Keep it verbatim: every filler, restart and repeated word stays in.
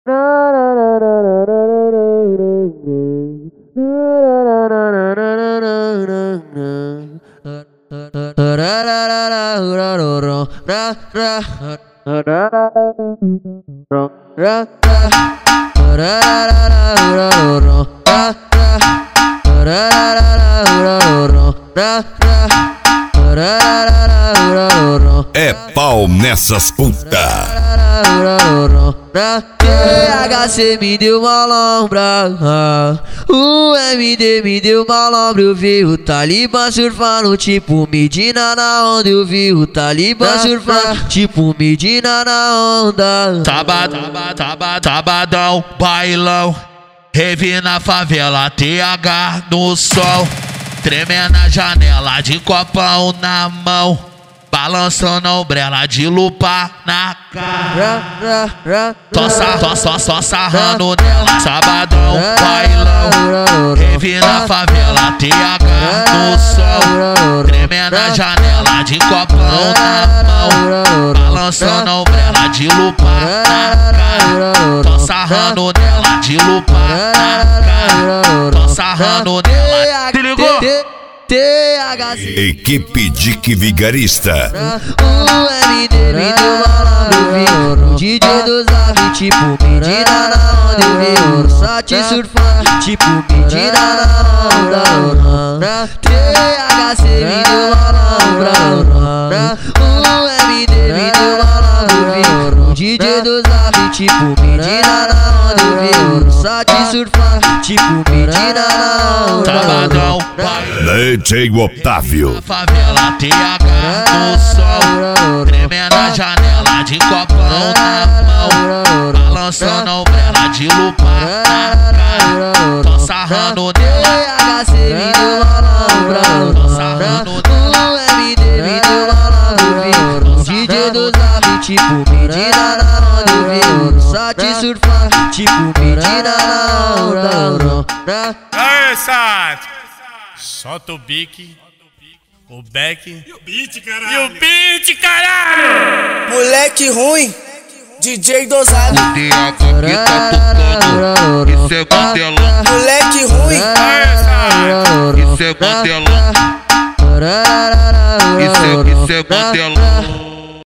É pau nessas puta. T H C me deu uma lombra, o M D me deu uma lombra. Eu vi o Talibã surfando tipo Medina na onda. Eu vi o Talibã surfando tipo Medina na onda. Sábado, sábado, sabadão, bailão, rave na favela, T H no sol, tremendo na janela de copão na mão, balançando a ombrela de lupa na cara. Só, só, só, só sarrando nela. Sabadão, bailão, rave na favela, T H no sol, tremendo na janela de copão na mão, balançando a ombrela de lupa na cara. Só sarrando nela de lupa na cara. Só sarrando nela. Se ligou? T H C Equipe Dick Vigarista. O M D me deu uma lombra. O D J do Zab tipo Medina na onda. Eu vi o Sati surfar tipo Medina na onda. T H C me deu uma lombra. O M D me deu uma lombra. O D J do Zab tipo Medina na onda. Eu vi o Sati surfar tipo Medina na onda. Sabadão, D J Otávio. na favela, T H no sol, tremendo na janela de copão na mão, balançando a ombrela de lupa na cara. Tô sarrando nela. T H C me deu uma lombra. Tô sarrando nela. O M D me deu uma lombra. O D J do Zab tipo Medina na onda. Eu vi o Sati surfar tipo Medina na onda. Aê, Sati! Solta o bique, o beck E o beat, caralho! e o beat, caralho! Moleque ruim, D J dosado. T H que tá tocando, isso é cantelão. Moleque ruim, Aê, Sati! Isso é cantelão. Isso é, isso é cantelão.